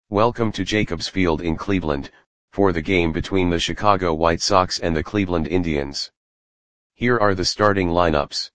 Welcome to Jacobs Field in Cleveland, for the game between the Chicago White Sox and the Cleveland Indians. Here are the starting lineups.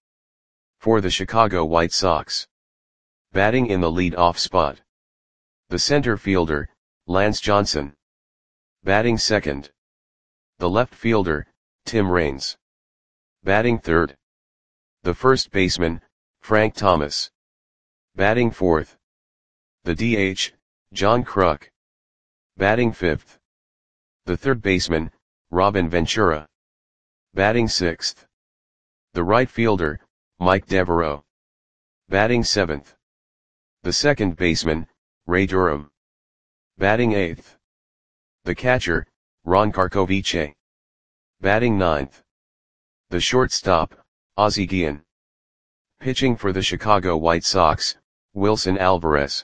For the Chicago White Sox. Batting in the lead-off spot. The center fielder, Lance Johnson. Batting second. The left fielder, Tim Raines. Batting third. The first baseman, Frank Thomas. Batting fourth. The DH, John Kruk. Batting fifth. The third baseman, Robin Ventura. Batting sixth. The right fielder, Mike Devereaux. Batting seventh. The second baseman, Ray Durham. Batting eighth. The catcher, Ron Karkovice. Batting ninth. The shortstop, Ozzie Guillen. Pitching for the Chicago White Sox, Wilson Alvarez.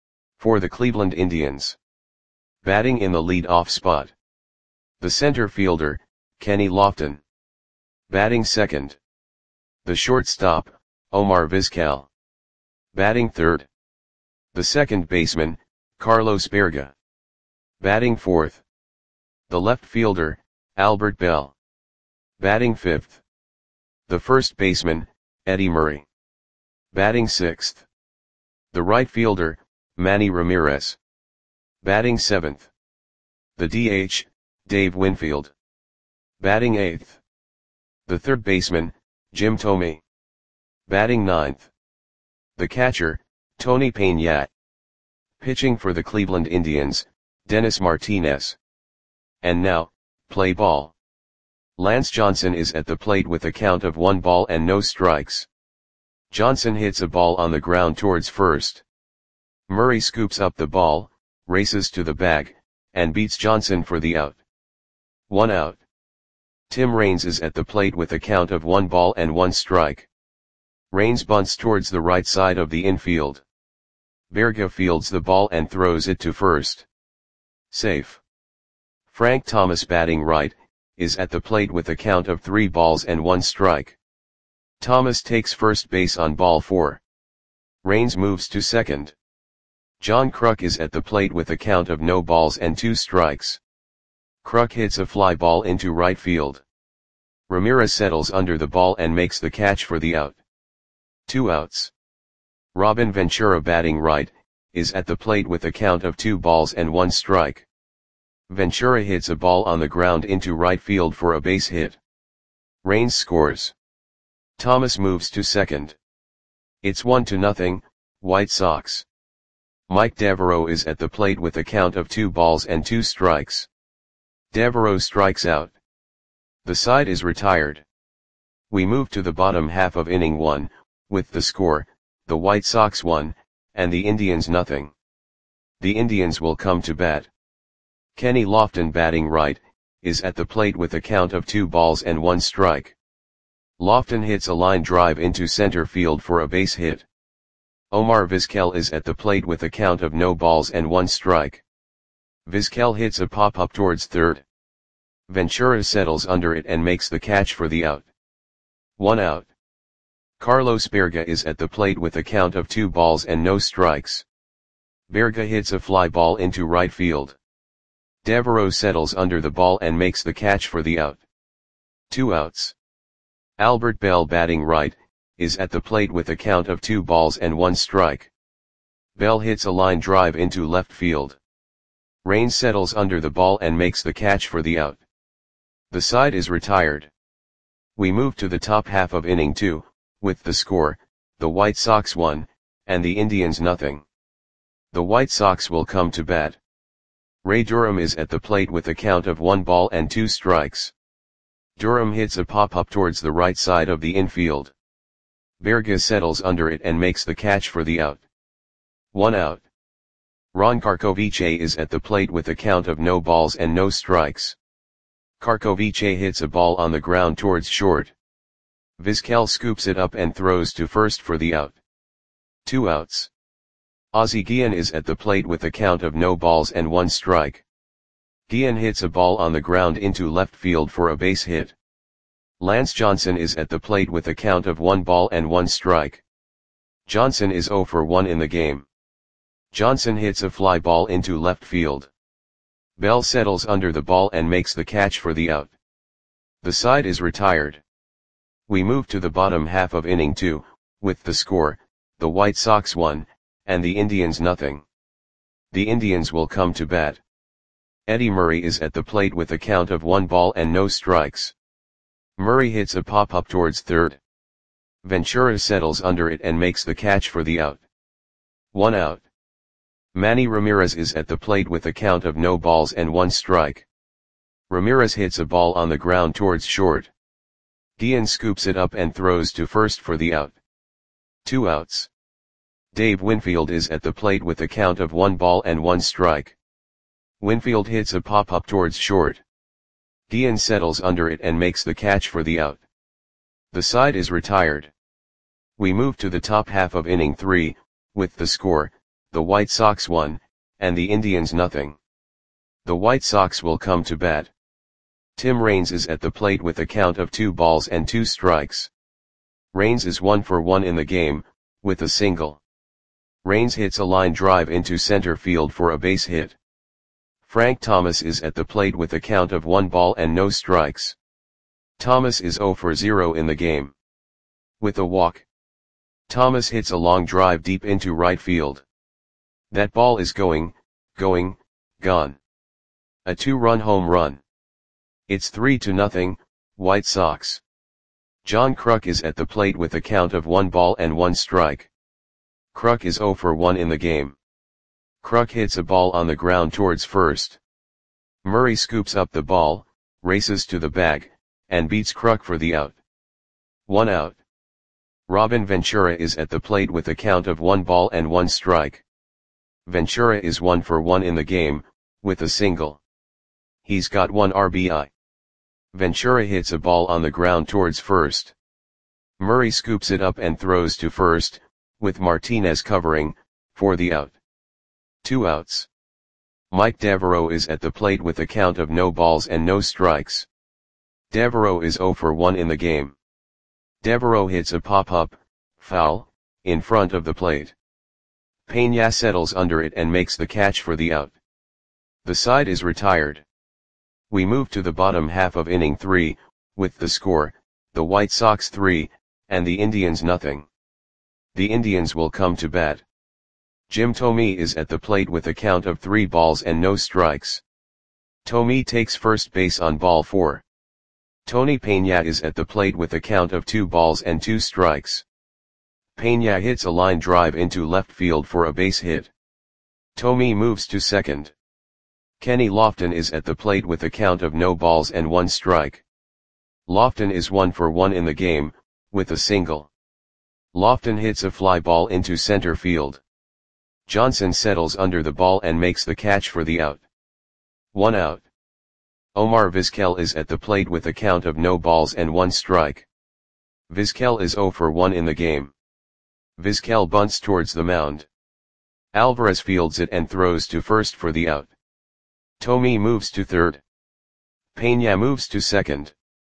For the Cleveland Indians. Batting in the lead-off spot. The center fielder, Kenny Lofton. Batting second. The shortstop, Omar Vizquel. Batting third. The second baseman, Carlos Baerga. Batting fourth. The left fielder, Albert Belle. Batting fifth. The first baseman, Eddie Murray. Batting sixth. The right fielder, Manny Ramirez. Batting seventh. The DH, Dave Winfield. Batting eighth. The third baseman, Jim Thome. Batting ninth. The catcher, Tony Peña. Pitching for the Cleveland Indians, Dennis Martinez. And now, play ball. Lance Johnson is at the plate with a count of 1 ball and no strikes. Johnson hits a ball on the ground towards first. Murray scoops up the ball, races to the bag, and beats Johnson for the out. 1 out. Tim Raines is at the plate with a count of 1 ball and 1 strike. Raines bunts towards the right side of the infield. Baerga fields the ball and throws it to first. Safe. Frank Thomas, batting right, is at the plate with a count of 3 balls and 1 strike. Thomas takes first base on ball 4. Raines moves to second. John Kruk is at the plate with a count of no balls and 2 strikes. Kruk hits a fly ball into right field. Ramirez settles under the ball and makes the catch for the out. 2 outs. Robin Ventura, batting right, is at the plate with a count of 2 balls and 1 strike. Ventura hits a ball on the ground into right field for a base hit. Raines scores. Thomas moves to second. It's 1-0, White Sox. Mike Devereaux is at the plate with a count of 2 balls and 2 strikes. Devereaux strikes out. The side is retired. We move to the bottom half of inning 1, with the score, the White Sox 1, and the Indians 0. The Indians will come to bat. Kenny Lofton, batting right, is at the plate with a count of 2 balls and 1 strike. Lofton hits a line drive into center field for a base hit. Omar Vizquel is at the plate with a count of no balls and 1 strike. Vizquel hits a pop-up towards third. Ventura settles under it and makes the catch for the out. 1 out. Carlos Baerga is at the plate with a count of 2 balls and no strikes. Baerga hits a fly ball into right field. Devereaux settles under the ball and makes the catch for the out. 2 outs. Albert Belle, batting right, is at the plate with a count of 2 balls and 1 strike. Belle hits a line drive into left field. Raines settles under the ball and makes the catch for the out. The side is retired. We move to the top half of inning 2, with the score, the White Sox 1, and the Indians 0. The White Sox will come to bat. Ray Durham is at the plate with a count of 1 ball and 2 strikes. Durham hits a pop-up towards the right side of the infield. Baerga settles under it and makes the catch for the out. 1 out. Ron Karkovice is at the plate with a count of no balls and no strikes. Karkovice hits a ball on the ground towards short. Vizquel scoops it up and throws to first for the out. 2 outs. Ozzie Guillen is at the plate with a count of no balls and 1 strike. Guillen hits a ball on the ground into left field for a base hit. Lance Johnson is at the plate with a count of 1 ball and 1 strike. Johnson is 0 for 1 in the game. Johnson hits a fly ball into left field. Bell settles under the ball and makes the catch for the out. The side is retired. We move to the bottom half of inning 2, with the score, the White Sox 1, and the Indians nothing. The Indians will come to bat. Eddie Murray is at the plate with a count of 1 ball and no strikes. Murray hits a pop-up towards third. Ventura settles under it and makes the catch for the out. 1 out. Manny Ramirez is at the plate with a count of no balls and 1 strike. Ramirez hits a ball on the ground towards short. Guillen scoops it up and throws to first for the out. 2 outs. Dave Winfield is at the plate with a count of 1 ball and 1 strike. Winfield hits a pop-up towards short. Guillen settles under it and makes the catch for the out. The side is retired. We move to the top half of inning 3, with the score, the White Sox 1, and the Indians nothing. The White Sox will come to bat. Tim Raines is at the plate with a count of 2 balls and 2 strikes. Raines is 1 for 1 in the game, with a single. Raines hits a line drive into center field for a base hit. Frank Thomas is at the plate with a count of 1 ball and no strikes. Thomas is 0 for 0 in the game. With a walk. Thomas hits a long drive deep into right field. That ball is gone. A 2-run home run. It's 3-0, White Sox. John Kruk is at the plate with a count of 1 ball and 1 strike. Kruk is 0 for 1 in the game. Kruk hits a ball on the ground towards first. Murray scoops up the ball, races to the bag, and beats Kruk for the out. 1 out. Robin Ventura is at the plate with a count of 1 ball and 1 strike. Ventura is 1 for 1 in the game, with a single. He's got 1 RBI. Ventura hits a ball on the ground towards first. Murray scoops it up and throws to first, with Martinez covering, for the out. 2 outs. Mike Devereaux is at the plate with a count of no balls and no strikes. Devereaux is 0 for 1 in the game. Devereaux hits a pop-up, foul, in front of the plate. Peña settles under it and makes the catch for the out. The side is retired. We move to the bottom half of inning 3, with the score, the White Sox 3, and the Indians nothing. The Indians will come to bat. Jim Thome is at the plate with a count of 3 balls and no strikes. Thome takes first base on ball 4. Tony Peña is at the plate with a count of 2 balls and 2 strikes. Peña hits a line drive into left field for a base hit. Thome moves to second. Kenny Lofton is at the plate with a count of no balls and 1 strike. Lofton is 1 for 1 in the game, with a single. Lofton hits a fly ball into center field. Johnson settles under the ball and makes the catch for the out. 1 out. Omar Vizquel is at the plate with a count of no balls and 1 strike. Vizquel is 0 for 1 in the game. Vizquel bunts towards the mound. Alvarez fields it and throws to first for the out. Thome moves to third. Peña moves to second.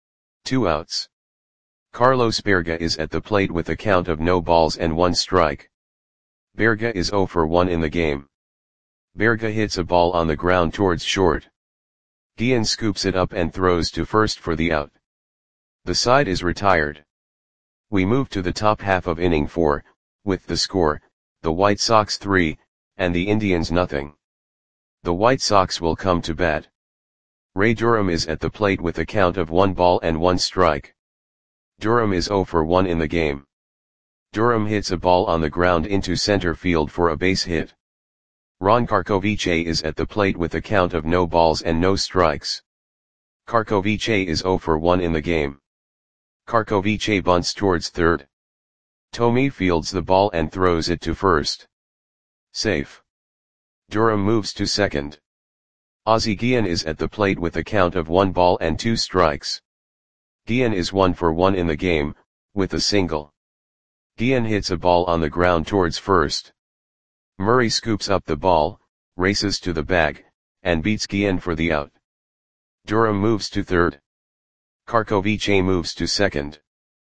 2 outs. Carlos Berga is at the plate with a count of no balls and 1 strike. Berga is 0 for 1 in the game. Berga hits a ball on the ground towards short. Guillen scoops it up and throws to first for the out. The side is retired. We move to the top half of inning 4, with the score, the White Sox 3, and the Indians nothing. The White Sox will come to bat. Ray Durham is at the plate with a count of 1 ball and 1 strike. Durham is 0 for 1 in the game. Durham hits a ball on the ground into center field for a base hit. Ron Karkovice is at the plate with a count of no balls and no strikes. Karkovice is 0 for 1 in the game. Karkovice bunts towards third. Thome fields the ball and throws it to first. Safe. Durham moves to second. Ozzie Guillen is at the plate with a count of 1 ball and 2 strikes. Guillen is 1 for 1 in the game, with a single. Guillen hits a ball on the ground towards first. Murray scoops up the ball, races to the bag, and beats Guillen for the out. Durham moves to third. Karkovice moves to second.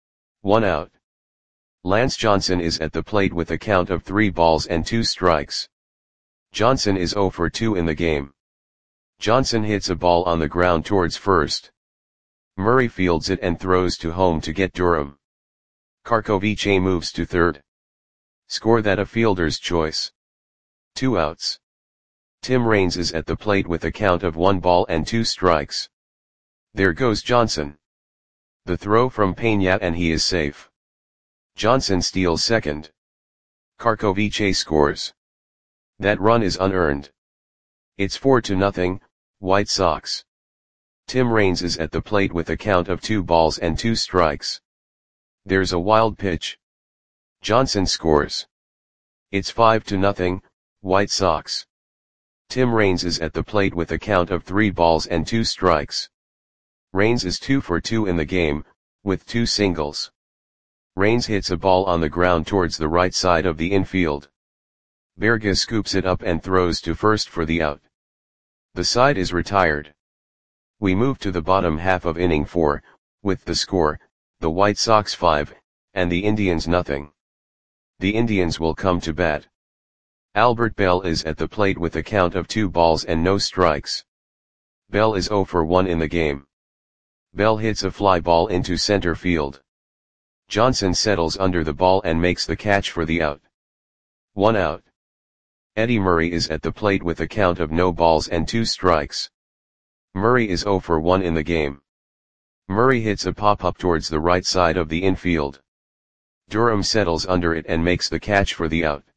1 out. Lance Johnson is at the plate with a count of 3 balls and 2 strikes. Johnson is 0 for 2 in the game. Johnson hits a ball on the ground towards first. Murray fields it and throws to home to get Durham. Karkovice moves to third. Score that a fielder's choice. 2 outs. Tim Raines is at the plate with a count of 1 ball and 2 strikes. There goes Johnson. The throw from Peña and he is safe. Johnson steals second. Karkovice scores. That run is unearned. It's 4-0, White Sox. Tim Raines is at the plate with a count of 2 balls and 2 strikes. There's a wild pitch. Johnson scores. It's 5-0, White Sox. Tim Raines is at the plate with a count of 3 balls and 2 strikes. Raines is 2 for 2 in the game, with 2 singles. Raines hits a ball on the ground towards the right side of the infield. Berga scoops it up and throws to first for the out. The side is retired. We move to the bottom half of inning 4, with the score, the White Sox 5, and the Indians nothing. The Indians will come to bat. Albert Bell is at the plate with a count of 2 balls and no strikes. Bell is 0 for 1 in the game. Bell hits a fly ball into center field. Johnson settles under the ball and makes the catch for the out. 1 out. Eddie Murray is at the plate with a count of no balls and 2 strikes. Murray is 0 for 1 in the game. Murray hits a pop-up towards the right side of the infield. Durham settles under it and makes the catch for the out.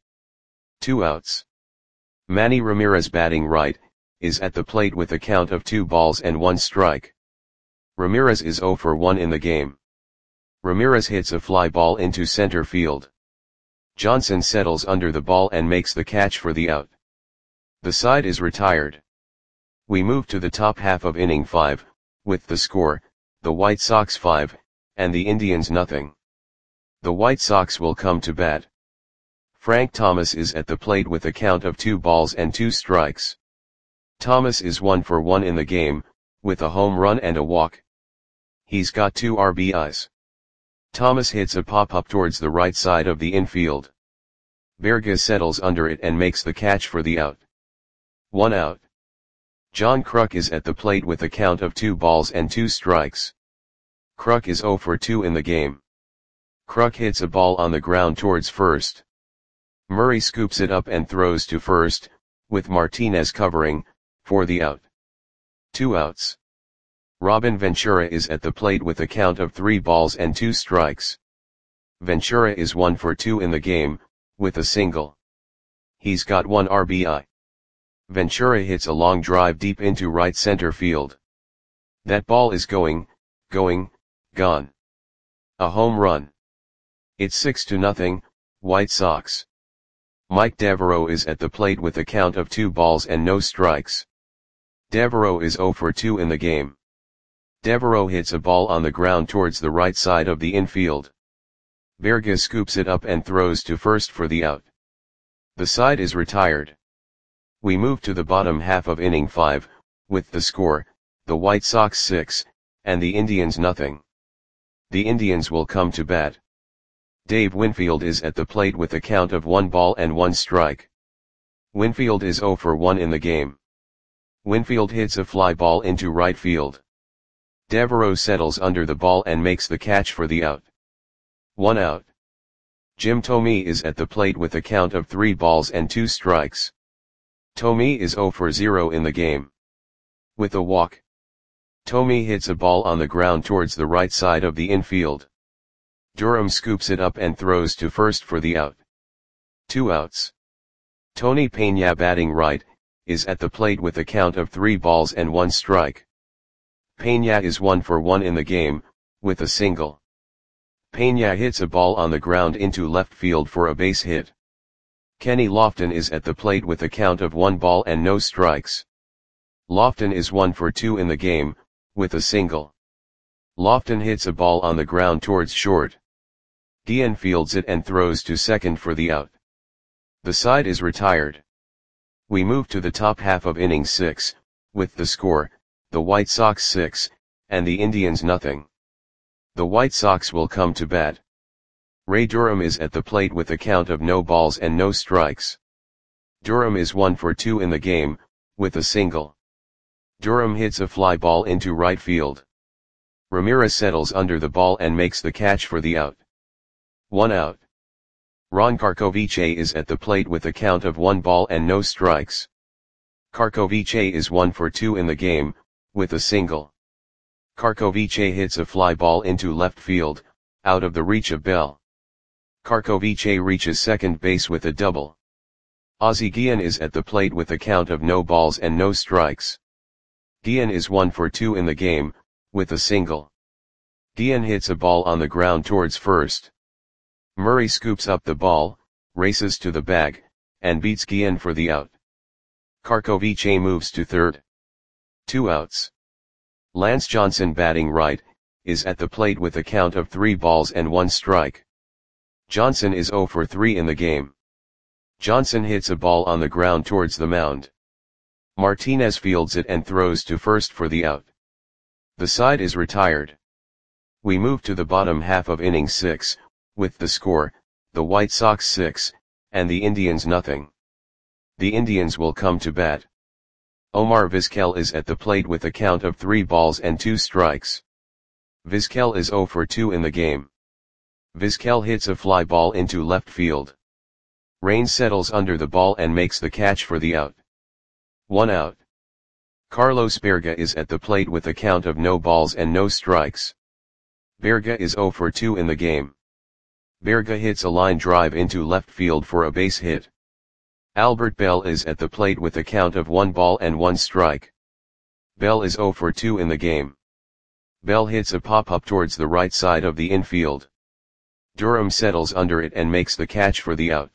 2 outs. Manny Ramirez, batting right, is at the plate with a count of 2 balls and 1 strike. Ramirez is 0 for 1 in the game. Ramirez hits a fly ball into center field. Johnson settles under the ball and makes the catch for the out. The side is retired. We move to the top half of inning 5, with the score, the White Sox 5, and the Indians nothing. The White Sox will come to bat. Frank Thomas is at the plate with a count of 2 balls and 2 strikes. Thomas is 1 for 1 in the game, with a home run and a walk. He's got 2 RBIs. Thomas hits a pop-up towards the right side of the infield. Berga settles under it and makes the catch for the out. 1 out. John Kruk is at the plate with a count of 2 balls and 2 strikes. Kruk is 0 for 2 in the game. Kruk hits a ball on the ground towards first. Murray scoops it up and throws to first, with Martinez covering, for the out. 2 outs. Robin Ventura is at the plate with a count of 3 balls and 2 strikes. Ventura is 1 for 2 in the game, with a single. He's got 1 RBI. Ventura hits a long drive deep into right center field. That ball is gone. A home run. It's 6-0, White Sox. Mike Devereaux is at the plate with a count of 2 balls and no strikes. Devereaux is 0 for 2 in the game. Devereaux hits a ball on the ground towards the right side of the infield. Berga scoops it up and throws to first for the out. The side is retired. We move to the bottom half of inning 5, with the score, the White Sox 6, and the Indians nothing. The Indians will come to bat. Dave Winfield is at the plate with a count of 1 ball and 1 strike. Winfield is 0 for 1 in the game. Winfield hits a fly ball into right field. Devereaux settles under the ball and makes the catch for the out. 1 out. Jim Thome is at the plate with a count of 3 balls and 2 strikes. Thome is 0 for 0 in the game. With a walk. Thome hits a ball on the ground towards the right side of the infield. Durham scoops it up and throws to first for the out. 2 outs. Tony Peña, batting right, is at the plate with a count of 3 balls and 1 strike. Peña is 1 for 1 in the game, with a single. Peña hits a ball on the ground into left field for a base hit. Kenny Lofton is at the plate with a count of 1 ball and no strikes. Lofton is 1 for 2 in the game, with a single. Lofton hits a ball on the ground towards short. Guillen fields it and throws to second for the out. The side is retired. We move to the top half of inning 6, with the score, the White Sox 6, and the Indians nothing. The White Sox will come to bat. Ray Durham is at the plate with a count of no balls and no strikes. Durham is 1 for 2 in the game, with a single. Durham hits a fly ball into right field. Ramirez settles under the ball and makes the catch for the out. 1 out. Ron Karkovice is at the plate with a count of 1 ball and no strikes. Karkovice is 1 for 2 in the game, with a single. Karkovice hits a fly ball into left field, out of the reach of Bell. Karkovice reaches second base with a double. Ozzie Guillen is at the plate with a count of no balls and no strikes. Guillen is 1 for 2 in the game, with a single. Guillen hits a ball on the ground towards first. Murray scoops up the ball, races to the bag, and beats Guillen for the out. Karkovice moves to third. 2 outs. Lance Johnson, batting right, is at the plate with a count of 3 balls and 1 strike. Johnson is 0 for 3 in the game. Johnson hits a ball on the ground towards the mound. Martinez fields it and throws to first for the out. The side is retired. We move to the bottom half of inning 6, with the score, the White Sox 6, and the Indians nothing. The Indians will come to bat. Omar Vizquel is at the plate with a count of 3 balls and 2 strikes. Vizquel is 0 for 2 in the game. Vizquel hits a fly ball into left field. Raines settles under the ball and makes the catch for the out. 1 out. Carlos Berga is at the plate with a count of no balls and no strikes. Berga is 0 for 2 in the game. Berga hits a line drive into left field for a base hit. Albert Bell is at the plate with a count of 1 ball and 1 strike. Bell is 0 for 2 in the game. Bell hits a pop-up towards the right side of the infield. Durham settles under it and makes the catch for the out.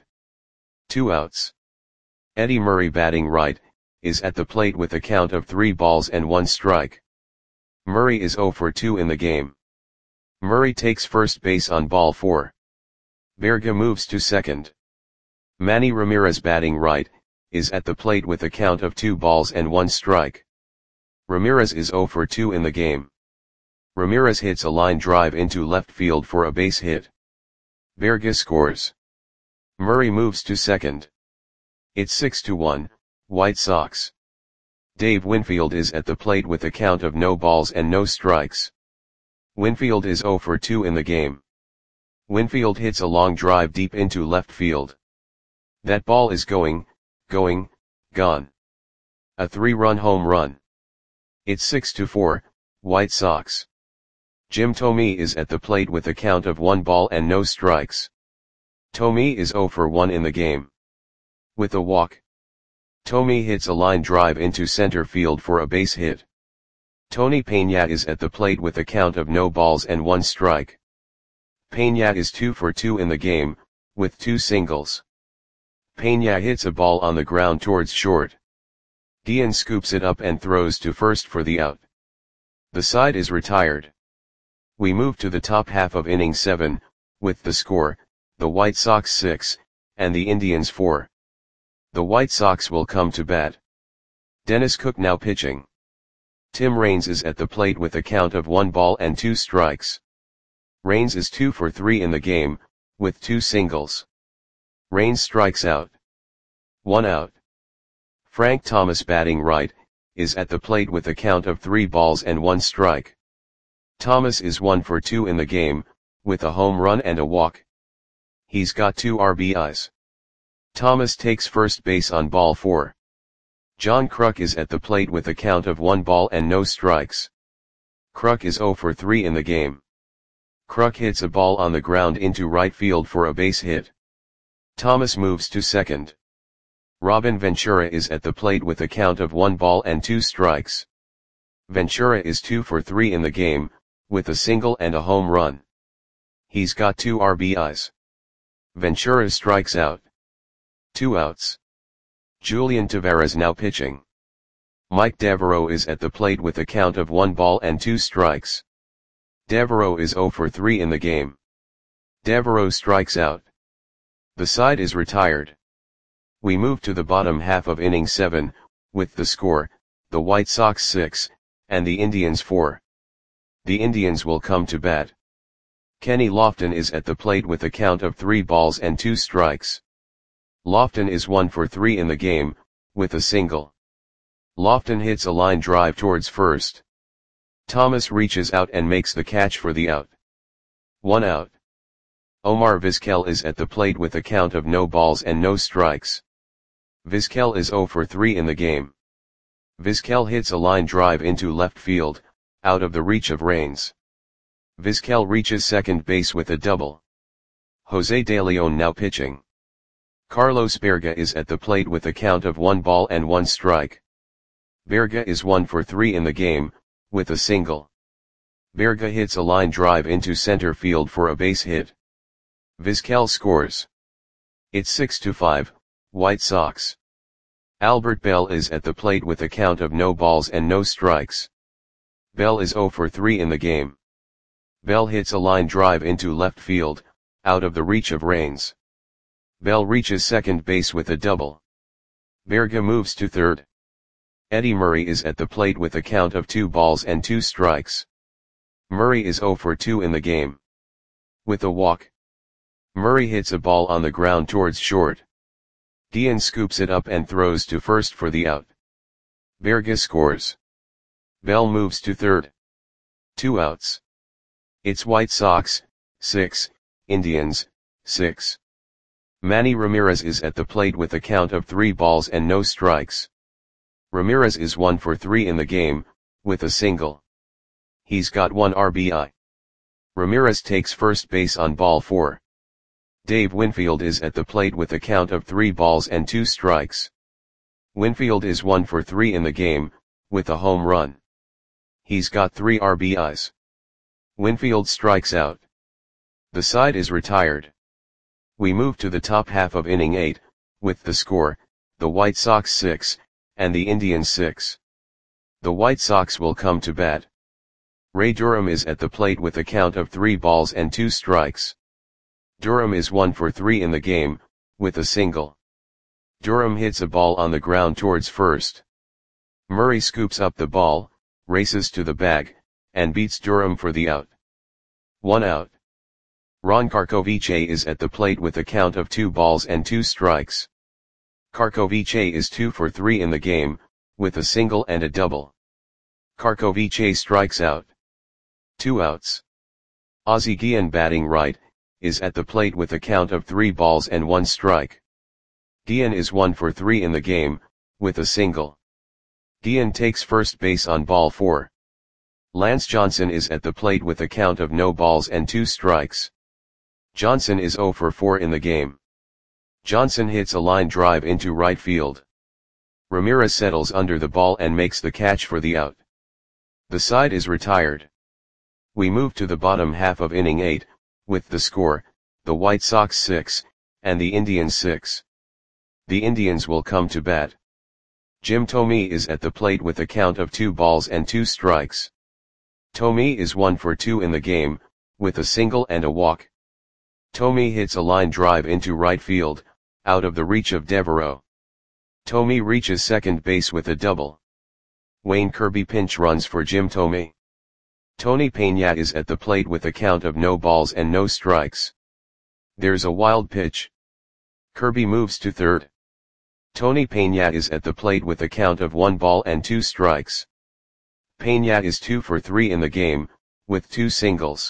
2 outs. Eddie Murray, batting right, is at the plate with a count of 3 balls and 1 strike. Murray is 0 for 2 in the game. Murray takes first base on ball 4. Berga moves to second. Manny Ramirez, batting right, is at the plate with a count of 2 balls and 1 strike. Ramirez is 0 for 2 in the game. Ramirez hits a line drive into left field for a base hit. Berga scores. Murray moves to second. It's 6-1, White Sox. Dave Winfield is at the plate with a count of no balls and no strikes. Winfield is 0 for 2 in the game. Winfield hits a long drive deep into left field. That ball is gone. A 3-run home run. It's 6-4, White Sox. Jim Thome is at the plate with a count of 1 ball and no strikes. Thome is 0 for 1 in the game. With a walk. Thome hits a line drive into center field for a base hit. Tony Peña is at the plate with a count of no balls and 1 strike. Peña is 2 for 2 in the game, with 2 singles. Peña hits a ball on the ground towards short. Guillen scoops it up and throws to first for the out. The side is retired. We move to the top half of inning 7, with the score, the White Sox 6, and the Indians 4. The White Sox will come to bat. Dennis Cook now pitching. Tim Raines is at the plate with a count of 1 ball and 2 strikes. Raines is 2 for 3 in the game, with 2 singles. Raines strikes out. 1 out. Frank Thomas, batting right, is at the plate with a count of 3 balls and 1 strike. Thomas is 1 for 2 in the game, with a home run and a walk. He's got 2 RBIs. Thomas takes first base on ball 4. John Kruk is at the plate with a count of 1 ball and no strikes. Kruk is 0 for 3 in the game. Kruk hits a ball on the ground into right field for a base hit. Thomas moves to second. Robin Ventura is at the plate with a count of 1 ball and 2 strikes. Ventura is 2 for 3 in the game, with a single and a home run. He's got 2 RBIs. Ventura strikes out. 2 outs. Julian Taveras now pitching. Mike Devereaux is at the plate with a count of 1 ball and 2 strikes. Devereaux is 0 for 3 in the game. Devereaux strikes out. The side is retired. We move to the bottom half of inning 7, with the score, the White Sox 6, and the Indians 4. The Indians will come to bat. Kenny Lofton is at the plate with a count of 3 balls and 2 strikes. Lofton is 1 for 3 in the game, with a single. Lofton hits a line drive towards first. Thomas reaches out and makes the catch for the out. 1 out. Omar Vizquel is at the plate with a count of no balls and no strikes. Vizquel is 0 for 3 in the game. Vizquel hits a line drive into left field, out of the reach of Raines. Vizquel reaches second base with a double. Jose De Leon now pitching. Carlos Berga is at the plate with a count of 1 ball and 1 strike. Berga is 1 for 3 in the game, with a single. Berga hits a line drive into center field for a base hit. Vizquel scores. It's 6-5, White Sox. Albert Bell is at the plate with a count of no balls and no strikes. Bell is 0 for 3 in the game. Bell hits a line drive into left field, out of the reach of Raines. Bell reaches second base with a double. Berga moves to third. Eddie Murray is at the plate with a count of 2 balls and 2 strikes. Murray is 0 for 2 in the game. With a walk. Murray hits a ball on the ground towards short. Dian scoops it up and throws to first for the out. Berga scores. Bell moves to third. 2 outs. It's White Sox, 6, Indians, 6. Manny Ramirez is at the plate with a count of 3 balls and no strikes. Ramirez is 1 for 3 in the game, with a single. He's got 1 RBI. Ramirez takes first base on ball 4. Dave Winfield is at the plate with a count of 3 balls and 2 strikes. Winfield is 1 for 3 in the game, with a home run. He's got 3 RBIs. Winfield strikes out. The side is retired. We move to the top half of inning 8, with the score, the White Sox 6, and the Indians 6. The White Sox will come to bat. Ray Durham is at the plate with a count of 3 balls and 2 strikes. Durham is 1 for 3 in the game, with a single. Durham hits a ball on the ground towards first. Murray scoops up the ball, races to the bag, and beats Durham for the out. 1 out. Ron Karkovice is at the plate with a count of 2 balls and 2 strikes. Karkovice is 2 for 3 in the game, with a single and a double. Karkovice strikes out. 2 outs. Ozzie Guillen, batting right, is at the plate with a count of 3 balls and 1 strike. Guillen is 1 for 3 in the game, with a single. Guillen takes first base on ball 4. Lance Johnson is at the plate with a count of no balls and 2 strikes. Johnson is 0 for 4 in the game. Johnson hits a line drive into right field. Ramirez settles under the ball and makes the catch for the out. The side is retired. We move to the bottom half of inning 8, with the score, the White Sox 6, and the Indians 6. The Indians will come to bat. Jim Thome is at the plate with a count of 2 balls and 2 strikes. Thome is 1 for 2 in the game, with a single and a walk. Thome hits a line drive into right field, out of the reach of Devereaux. Thome reaches second base with a double. Wayne Kirby pinch runs for Jim Thome. Tony Peña is at the plate with a count of no balls and no strikes. There's a wild pitch. Kirby moves to third. Tony Peña is at the plate with a count of 1 ball and 2 strikes. Peña is 2 for 3 in the game, with 2 singles.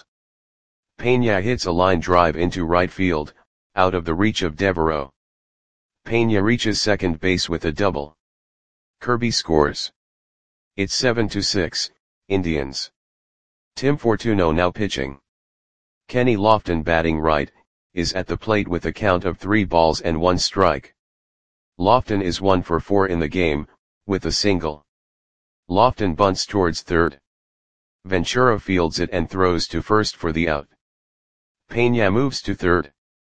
Peña hits a line drive into right field, out of the reach of Devereaux. Peña reaches second base with a double. Kirby scores. It's 7-6, Indians. Tim Fortuno now pitching. Kenny Lofton, batting right, is at the plate with a count of 3 balls and 1 strike. Lofton is 1 for 4 in the game, with a single. Lofton bunts towards third. Ventura fields it and throws to first for the out. Peña moves to third.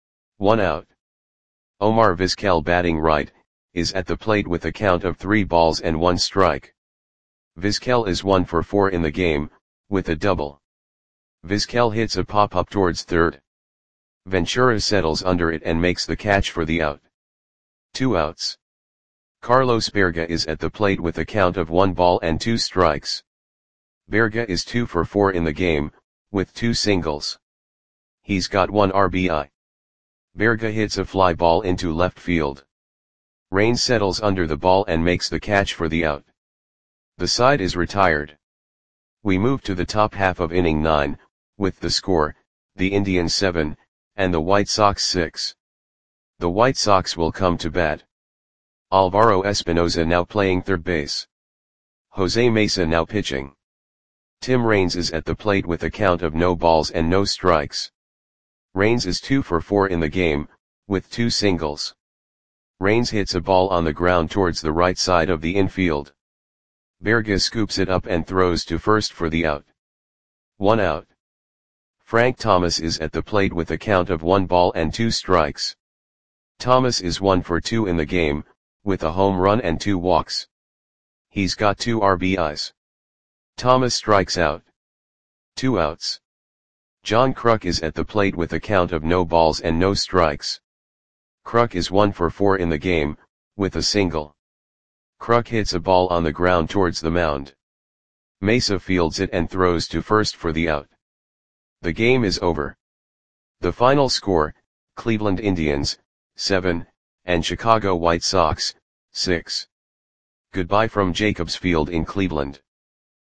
1 out. Omar Vizquel, batting right, is at the plate with a count of 3 balls and 1 strike. Vizquel is 1 for 4 in the game, with a double. Vizquel hits a pop-up towards third. Ventura settles under it and makes the catch for the out. 2 outs. Carlos Berga is at the plate with a count of 1 ball and 2 strikes. Berga is 2 for 4 in the game, with 2 singles. He's got 1 RBI. Berga hits a fly ball into left field. Raines settles under the ball and makes the catch for the out. The side is retired. We move to the top half of inning 9, with the score, the Indians 7, and the White Sox 6. The White Sox will come to bat. Alvaro Espinoza now playing third base. Jose Mesa now pitching. Tim Raines is at the plate with a count of no balls and no strikes. Raines is 2 for 4 in the game, with 2 singles. Raines hits a ball on the ground towards the right side of the infield. Berga scoops it up and throws to first for the out. 1 out. Frank Thomas is at the plate with a count of 1 ball and 2 strikes. Thomas is 1 for 2 in the game, with a home run and 2 walks. He's got 2 RBIs. Thomas strikes out. 2 outs. John Kruk is at the plate with a count of no balls and no strikes. Kruk is 1 for 4 in the game, with a single. Kruk hits a ball on the ground towards the mound. Mesa fields it and throws to first for the out. The game is over. The final score, Cleveland Indians, 7, and Chicago White Sox, 6. Goodbye from Jacobs Field in Cleveland.